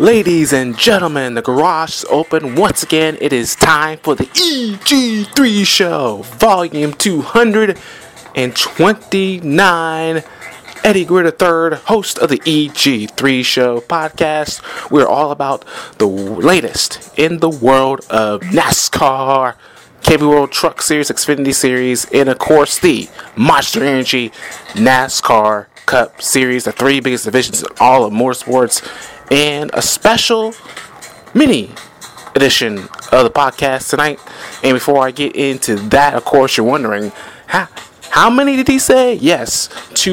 Ladies and gentlemen, the garage is open once again. It is time for the EG3 Show, Volume 229. Eddie Greer III, host of the EG3 Show podcast. We're all about the latest in the world of NASCAR, KB World Truck Series, Xfinity Series, and of course the Monster Energy NASCAR Cup Series, the three biggest divisions in all of motorsports, and a special mini edition of the podcast tonight. And before I get into that, of course, you're wondering, how many did he say? Yes,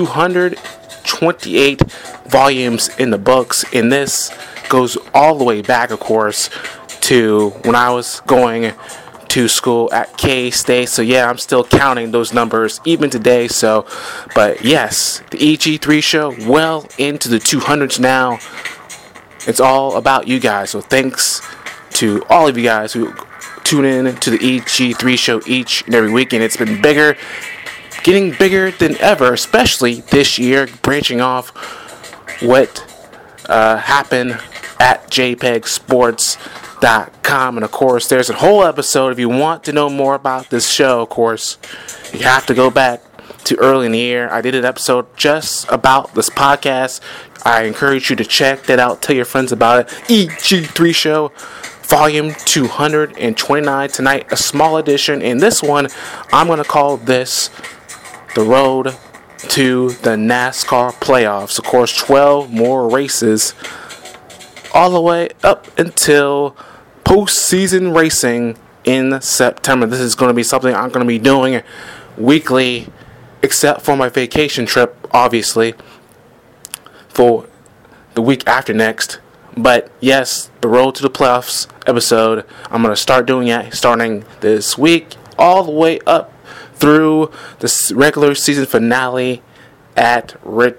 228 volumes in the books. And this goes all the way back, of course, to when I was going to school at K-State. So yeah, I'm still counting those numbers even today. So, but yes, the EG3 Show, well into the 200s now. It's all about you guys. So thanks to all of you guys who tune in to the EG3 Show each and every weekend. It's been bigger, getting bigger than ever, especially this year, branching off what happened at JPEGsports.com. And of course, there's a whole episode. If you want to know more about this show, of course, you have to go back to early in the year. I did an episode just about this podcast. I encourage you to check that out. Tell your friends about it. EG3 Show, Volume 229. Tonight, a small edition. And this one, I'm going to call this the road to the NASCAR playoffs. Of course, 12 more races all the way up until postseason racing in September. This is going to be something I'm going to be doing weekly, except for my vacation trip, obviously, for the week after next. But yes, the road to the playoffs episode, I'm going to start doing it starting this week all the way up through the regular season finale at my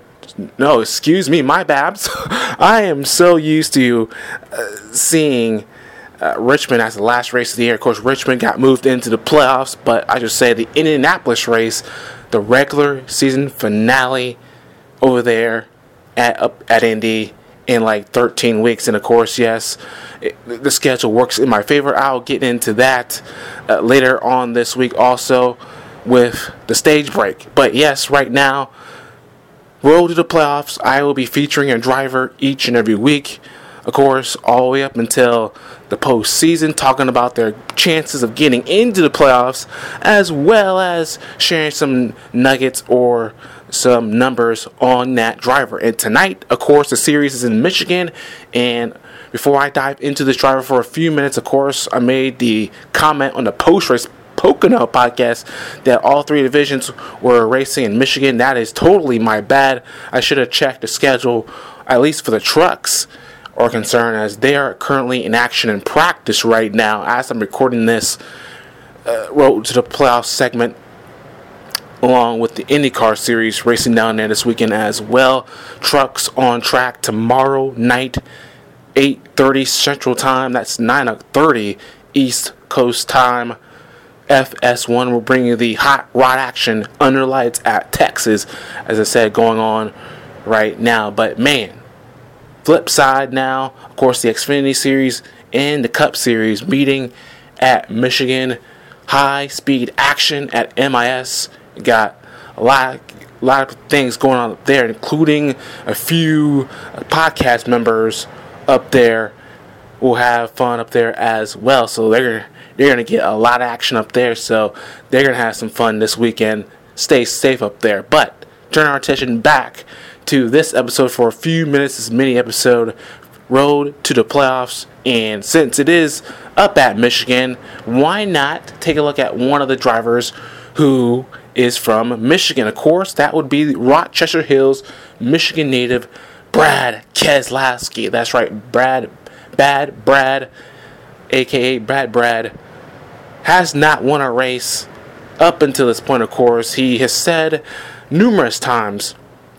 bad. I am so used to seeing Richmond as the last race of the year. Of course, Richmond got moved into the playoffs, but I just say the Indianapolis race, the regular season finale over there at Indy in like 13 weeks. And of course, yes, the schedule works in my favor. I'll get into that later on this week also with the stage break. But yes, right now, road to the playoffs, I will be featuring a driver each and every week. Of course, all the way up until the postseason, talking about their chances of getting into the playoffs, as well as sharing some nuggets or some numbers on that driver. And tonight, of course, the series is in Michigan. And before I dive into this driver for a few minutes, of course, I made the comment on the post-race Pocono podcast that all three divisions were racing in Michigan. That is totally my bad. I should have checked the schedule, at least for the trucks are concerned, as they are currently in action and practice right now as I'm recording this road to the playoffs segment, along with the IndyCar series racing down there this weekend as well. Trucks on track tomorrow night, 8:30 Central Time. That's 9:30 East Coast Time. FS1 will bring you the hot rod action under lights at Texas, as I said, going on right now. But man, flip side now, of course, the Xfinity Series and the Cup Series meeting at Michigan. High speed action at MIS. Got a lot of things going on up there, including a few podcast members up there will have fun up there as well. So they're going to get a lot of action up there. So they're going to have some fun this weekend. Stay safe up there. But turn our attention back to this episode for a few minutes. This mini episode, road to the playoffs. And since it is up at Michigan, why not take a look at one of the drivers who is from Michigan? Of course, that would be Rochester Hills, Michigan native Brad Keselowski. That's right, Brad, a.k.a. Brad, has not won a race up until this point, of course. He has said numerous times,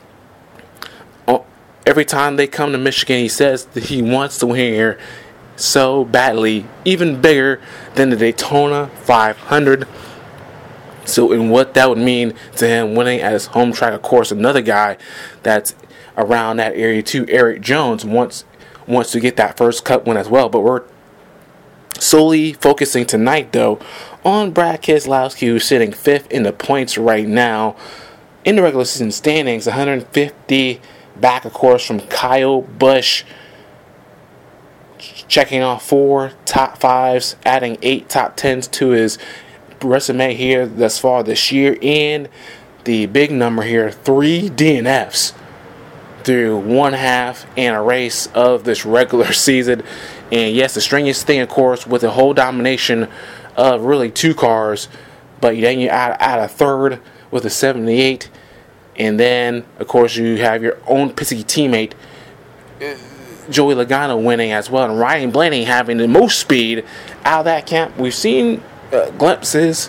every time they come to Michigan, he says that he wants to win here so badly, even bigger than the Daytona 500. So, and what that would mean to him winning at his home track, of course, another guy that's around that area too, Eric Jones, wants wants to get that first Cup win as well. But we're solely focusing tonight, though, on Brad Keselowski, who's sitting 5th in the points right now in the regular season standings, 150 back, of course, from Kyle Busch, checking off 4 top 5s, adding 8 top 10s to his resume here thus far this year, and the big number here, 3 DNFs through one half and a race of this regular season. And yes, the strangest thing, of course, with the whole domination of really 2 cars, but then you add a third with a 78, and then, of course, you have your own Penske teammate, Joey Logano, winning as well, and Ryan Blaney having the most speed out of that camp. We've seen glimpses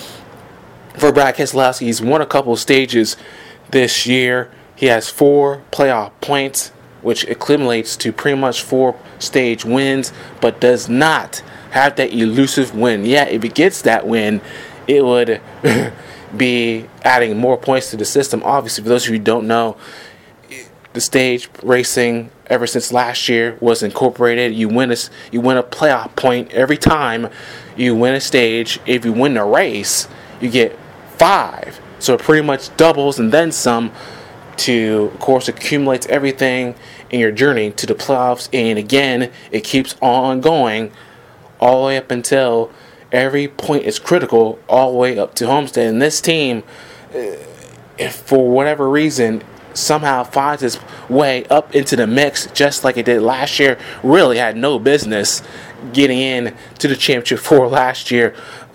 for Brad Keselowski. He's won a couple of stages this year. He has 4 playoff points, which accumulates to pretty much 4 stage wins, but does not have that elusive win. Yeah, if he gets that win, it would be adding more points to the system. Obviously, for those of you who don't know, the stage racing ever since last year was incorporated. You win a playoff point every time you win a stage. If you win the race, you get 5. So it pretty much doubles and then some to, of course, accumulates everything in your journey to the playoffs. And again, it keeps on going all the way up until every point is critical, all the way up to Homestead. And this team, if for whatever reason, somehow finds its way up into the mix, just like it did last year. Really had no business getting in to the championship for last year,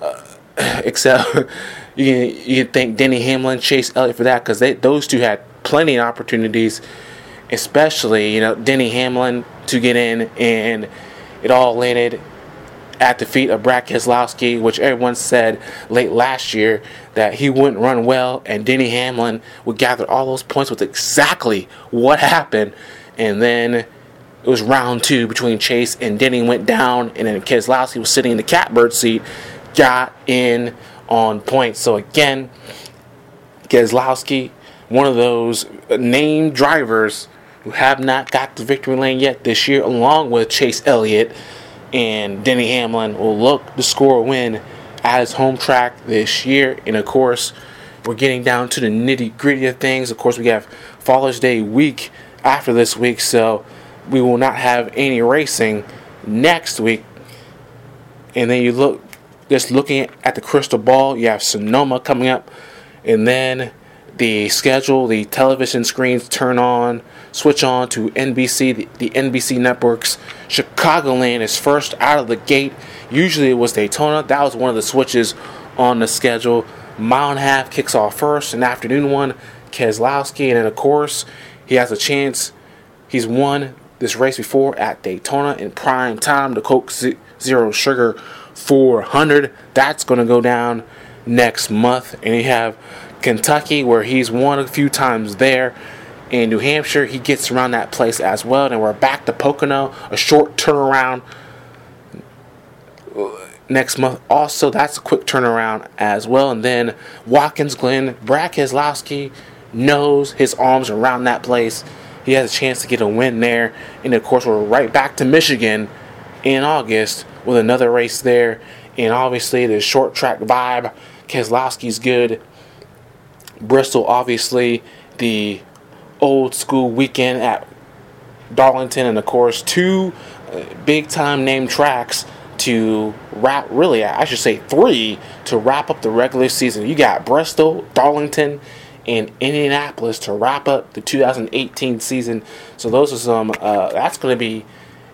except you thank Denny Hamlin, Chase Elliott for that, because those two had plenty of opportunities, especially Denny Hamlin to get in, and it all landed at the feet of Brad Keselowski, which everyone said late last year that he wouldn't run well, and Denny Hamlin would gather all those points with exactly what happened. And then it was round 2 between Chase and Denny went down, and then Keselowski was sitting in the catbird seat, got in on points. So again, Keselowski, one of those named drivers who have not got the victory lane yet this year, along with Chase Elliott and Denny Hamlin, will look to score a win at his home track this year. And of course, we're getting down to the nitty gritty of things. Of course, we have Father's Day week after this week, so we will not have any racing next week. And then you look, just looking at the crystal ball, you have Sonoma coming up, and then the schedule, the television screens switch on to NBC, the NBC networks. Chicagoland is first out of the gate. Usually it was Daytona. That was one of the switches on the schedule. Mile and a half kicks off first, an afternoon one, Keselowski, and then of course he has a chance. He's won this race before at Daytona in prime time, the Coke Zero Sugar 400. That's going to go down next month. And you have Kentucky, where he's won a few times there. In New Hampshire, he gets around that place as well. And we're back to Pocono, a short turnaround next month. Also, that's a quick turnaround as well. And then Watkins Glen, Brad Keselowski knows his arms around that place. He has a chance to get a win there. And of course, we're right back to Michigan in August with another race there. And obviously, the short track vibe, Keselowski's good. Bristol, obviously, the old school weekend at Darlington, and of course 2 big time name tracks to wrap, really I should say 3 to wrap up the regular season. You got Bristol, Darlington, and Indianapolis to wrap up the 2018 season. So those are some that's going to be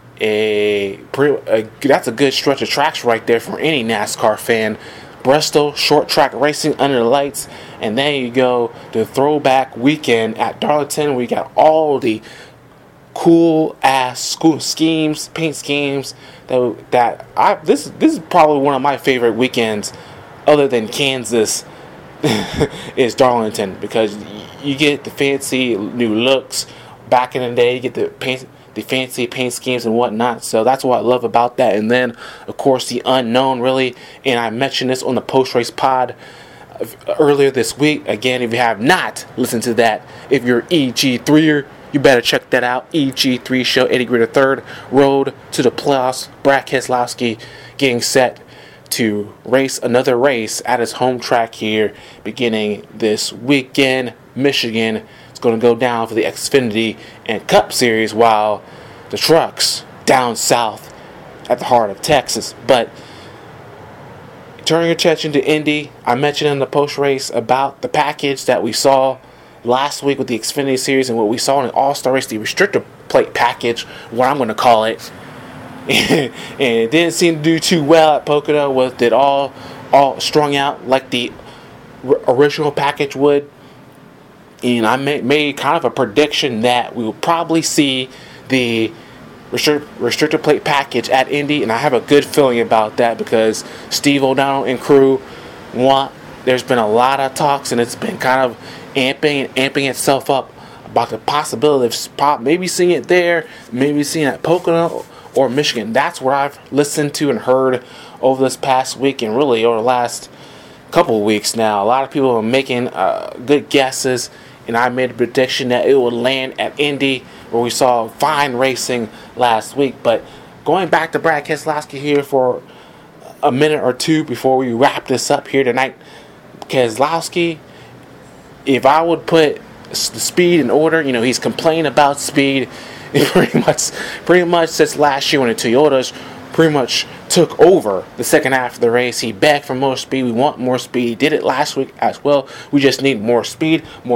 that's a good stretch of tracks right there for any NASCAR fan. Bristol, short track racing under the lights, and then you go to throwback weekend at Darlington. We got all the cool ass school schemes, paint schemes. This is probably one of my favorite weekends, other than Kansas, is Darlington, because you get the fancy new looks. Back in the day, you get the fancy paint schemes and whatnot. So that's what I love about that. And then, of course, the unknown, really. And I mentioned this on the post-race pod earlier this week. Again, if you have not listened to that, if you're EG3er, You better check that out. EG3 Show, Eddie Gritter third, Road to the Playoffs. Brad Keselowski getting set to race another race at his home track here beginning this weekend. Michigan is going to go down for the Xfinity and Cup Series, while the trucks down south at the heart of Texas. But turning your attention to Indy, I mentioned in the post-race about the package that we saw last week with the Xfinity Series and what we saw in the All-Star Race, the restrictor plate package, what I'm going to call it. And it didn't seem to do too well at Pocono with it all strung out like the original package would. And I made kind of a prediction that we will probably see the restrictor plate package at Indy, and I have a good feeling about that because Steve O'Donnell and crew there's been a lot of talks, and it's been kind of amping itself up about the possibility of maybe seeing it there, maybe seeing it at Pocono or Michigan. That's what I've listened to and heard over this past week, and really over the last couple of weeks now. A lot of people are making good guesses, and I made a prediction that it would land at Indy, where we saw fine racing last week. But going back to Brad Keselowski here for a minute or two before we wrap this up here tonight. Keselowski, if I would put the speed in order, he's complaining about speed pretty much since last year when the Toyotas pretty much took over the second half of the race. He begged for more speed. We want more speed. He did it last week as well. We just need more speed, and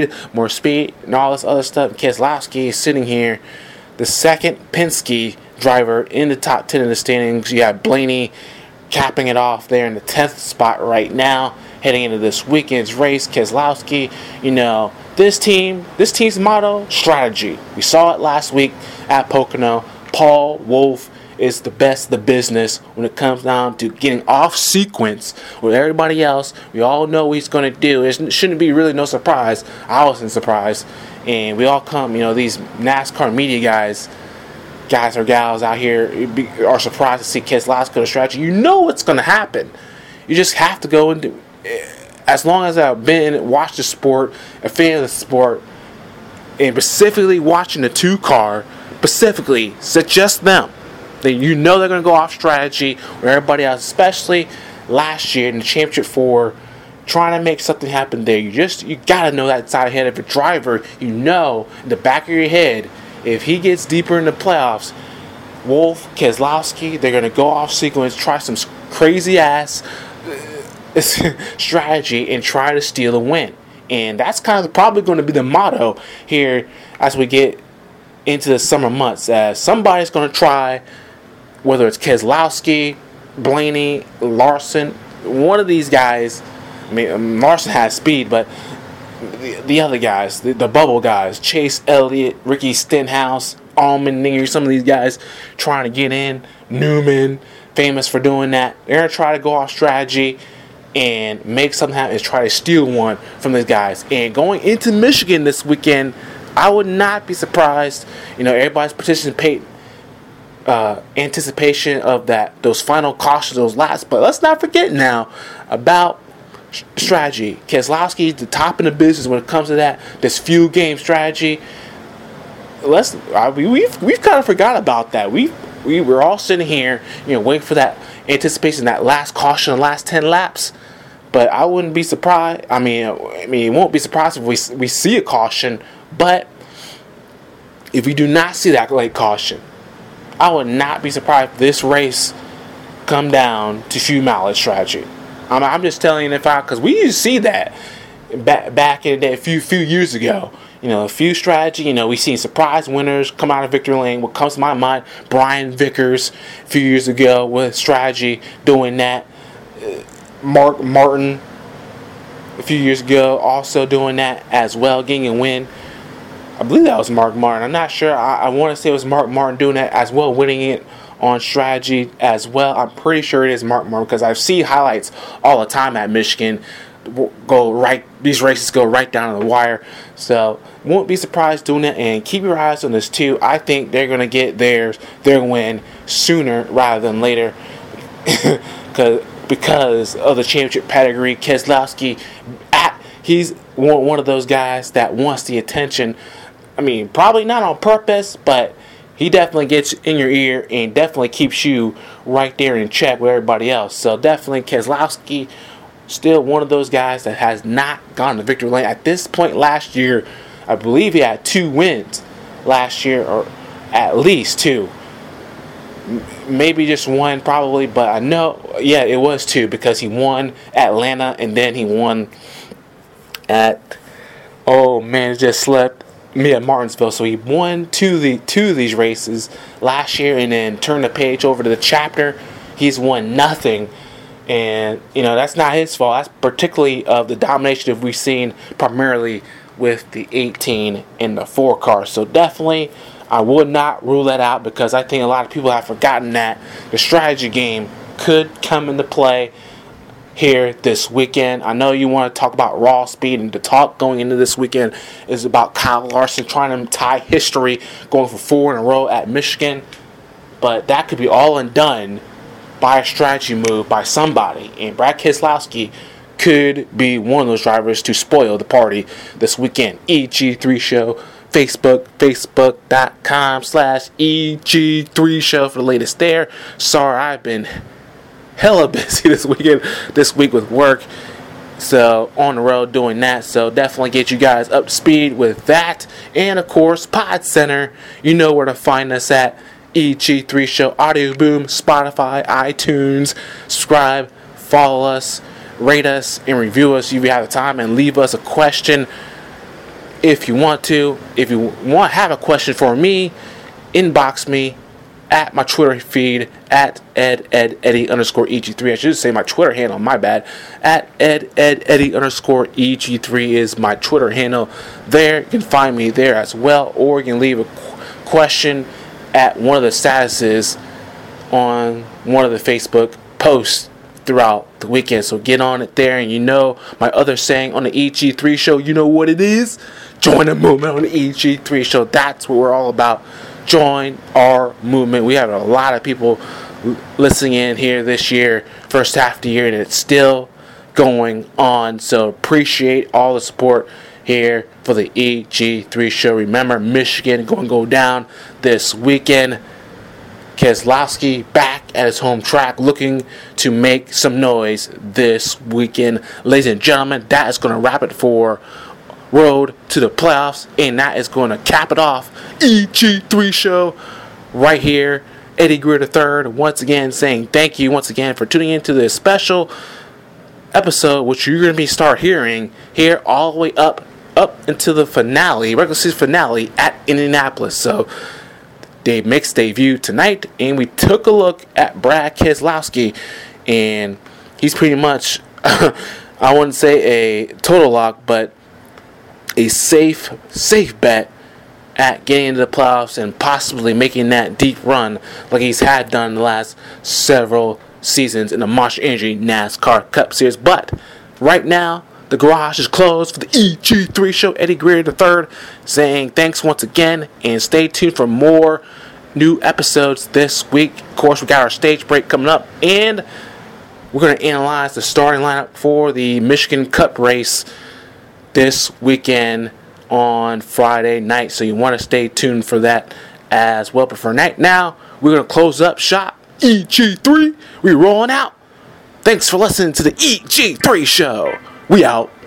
all this other stuff. Keselowski is sitting here, the second Penske driver in the top 10 of the standings. You have Blaney capping it off there in the 10th spot right now, heading into this weekend's race. Keselowski, this team's motto, strategy. We saw it last week at Pocono. Paul Wolfe is the best of the business when it comes down to getting off sequence with everybody else. We all know what he's going to do. It shouldn't be really no surprise. I wasn't surprised. And we all come, these NASCAR media guys or gals out here are surprised to see Keselowski's strategy. You know what's going to happen. You just have to go into. As long as I've watched the sport, a fan of the sport, and specifically watching the two car, specifically, just them. Then they're going to go off strategy where everybody else, especially last year in the championship 4, trying to make something happen there. You got to know that side ahead of a driver. In the back of your head, if he gets deeper in the playoffs, Wolfe, Keselowski, they're going to go off sequence, try some crazy ass strategy and try to steal the win. And that's kind of probably going to be the motto here as we get into the summer months, as somebody's going to try, whether it's Keselowski, Blaney, Larson, one of these guys. Larson has speed, but the other guys, the bubble guys, Chase Elliott, Ricky Stenhouse, Allmendinger, some of these guys trying to get in. Newman, famous for doing that. They're going to try to go off strategy and make something happen and try to steal one from these guys. And going into Michigan this weekend, I would not be surprised. Everybody's anticipation of those final cautions, those last. But let's not forget now about strategy. Keselowski is the top in the business when it comes to that. This few game strategy. We've kind of forgot about that. We were all sitting here, waiting for that anticipation, that last caution, the last 10 laps. But I wouldn't be surprised. It won't be surprised if we see a caution. But if we do not see that late caution, I would not be surprised if this race come down to few mileage strategy. I'm just telling you because we used to see that back in the day, a few years ago. A few strategy. We've seen surprise winners come out of victory lane. What comes to my mind, Brian Vickers a few years ago with strategy doing that. Mark Martin a few years ago also doing that as well, getting a win. I believe that was Mark Martin. I'm not sure. I want to say it was Mark Martin doing that as well, winning it on strategy as well. I'm pretty sure it is Mark Martin because I've seen highlights all the time at Michigan. These races go right down to the wire. So won't be surprised doing it, and keep your eyes on this too. I think they're going to get their win sooner rather than later because of the championship pedigree. Keselowski, he's one of those guys that wants the attention I mean, probably not on purpose, but he definitely gets in your ear and definitely keeps you right there in check with everybody else. So definitely Keselowski, still one of those guys that has not gone to victory lane. At this point last year, I believe he had 2 wins last year, or at least 2. Maybe just 1 probably, but I know, yeah, it was 2 because he won Atlanta and then he won at, oh man, it just slipped me at Martinsville. So he won two of these races last year and then turned the page over to the chapter. He's won nothing. And, that's not his fault. That's particularly of the domination that we've seen primarily with the 18 and the 4 cars. So definitely, I would not rule that out because I think a lot of people have forgotten that the strategy game could come into play here this weekend. I know you want to talk about raw speed, and the talk going into this weekend is about Kyle Larson trying to tie history, going for 4 in a row at Michigan. But that could be all undone by a strategy move by somebody, and Brad Keselowski could be one of those drivers to spoil the party this weekend. EG3 Show, Facebook, facebook.com/EG3 Show for the latest there. Sorry, I've been hella busy this week with work, so on the road doing that. So definitely get you guys up to speed with that. And of course, Pod Center, you know where to find us at. EG3 Show, Audio Boom, Spotify, iTunes. Subscribe, follow us, rate us, and review us if you have the time, and leave us a question if you want to. If you want to have a question for me, inbox me at my Twitter feed at Eddie_EG3. I should say my Twitter handle, my bad. At Eddie_EG3 is my Twitter handle. There, you can find me there as well, or you can leave a question at one of the statuses on one of the Facebook posts throughout the weekend. So get on it there. And my other saying on the EG3 Show, you know what it is? Join the movement on the EG3 Show. That's what we're all about. Join our movement. We have a lot of people listening in here this year, first half of the year, and it's still going on. So appreciate all the support here for the EG3 Show. Remember, Michigan going to go down this weekend. Keselowski back at his home track looking to make some noise this weekend. Ladies and gentlemen, that is going to wrap it for Road to the Playoffs, and that is going to cap it off. EG3 Show right here. Eddie Greer III once again saying thank you once again for tuning into this special episode, which you're going to start hearing here all the way up until the finale, regular season finale at Indianapolis. So they makes debut tonight, and we took a look at Brad Keselowski, and he's pretty much, I wouldn't say a total lock, but a safe bet at getting into the playoffs and possibly making that deep run like he's had done the last several seasons in the Monster Energy NASCAR Cup Series. But right now, the garage is closed for the EG3 Show. Eddie Greer III saying thanks once again, and stay tuned for more new episodes this week. Of course, we got our stage break coming up, and we're going to analyze the starting lineup for the Michigan Cup race this weekend on Friday night. So you want to stay tuned for that as well. But for now, we're going to close up shop. EG3, we rolling out. Thanks for listening to the EG3 Show. We out.